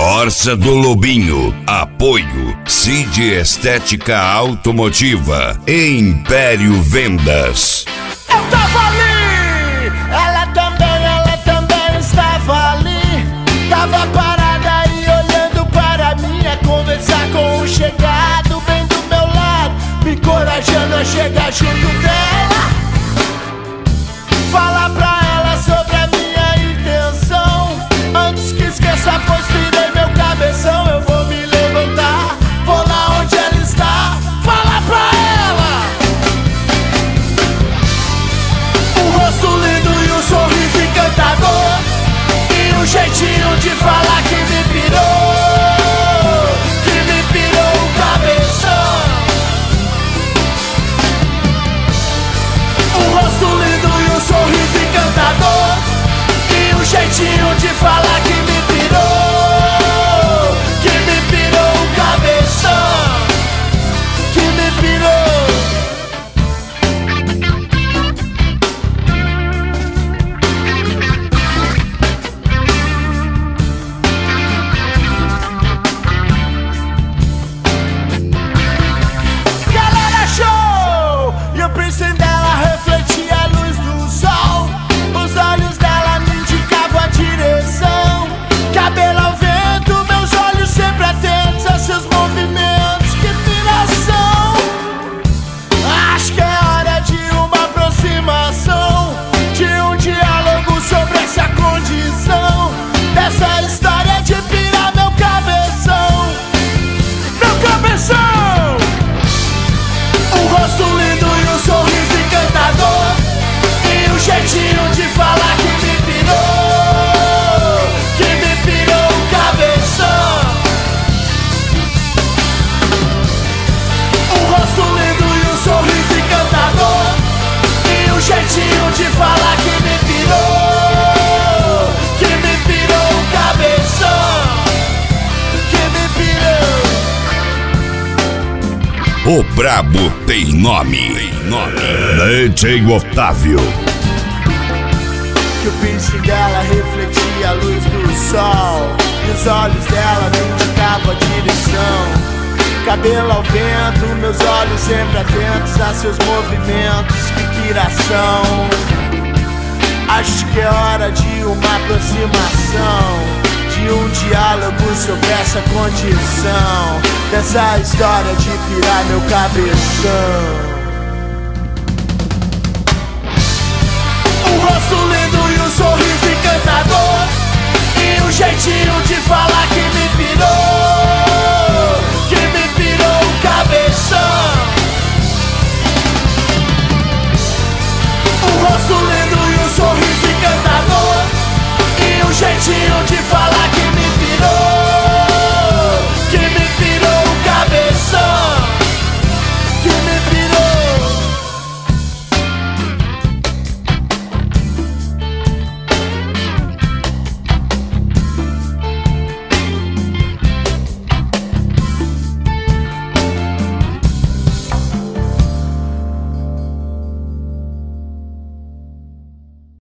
Corsa do Lobinho. Apoio Cid Estética Automotiva e Império Vendas. Eu tava ali, ela também estava ali. Tava parada aí olhando para mim, a conversar com o chegado bem do meu lado, me encorajando a chegar junto dela, falar pra ela sobre a minha intenção. Antes que esqueça, pois virei meu cabeção. Eu vou me levantar, vou lá onde ela está, falar pra ela. Um rosto lindo e um sorriso encantador, e um jeitinho de falar que me pirou o cabeção. Um rosto lindo e um sorriso encantador, e um jeitinho de falar que me pirou o cabeção, que me pirou. Galera, show! E eu pensei nela, refletia a luz do sol. Os olhos dela me indicavam a direção. Cabelo ao vento, meus olhos sempre atentos a seus movimentos. Que piração! Acho que é hora de uma aproximação, de um diálogo sobre essa condição, dessa história de pirar meu cabeção. Meu cabeção! Um rosto lindo e um sorriso encantador, e um jeitinho de falar que me pirou o cabeção. Um rosto lindo e um sorriso encantador, e um jeitinho de falar que me pirou o cabeção, que me pirou. O brabo tem nome. DJ Otávio. Que o piercing dela refletia a luz do sol, e os olhos dela me indicavam a direção. Cabelo ao vento, meus olhos sempre atentos a seus movimentos. Que piração! Acho que é hora de uma aproximação, de um diálogo sobre essa condição, dessa história de pirar meu cabeção.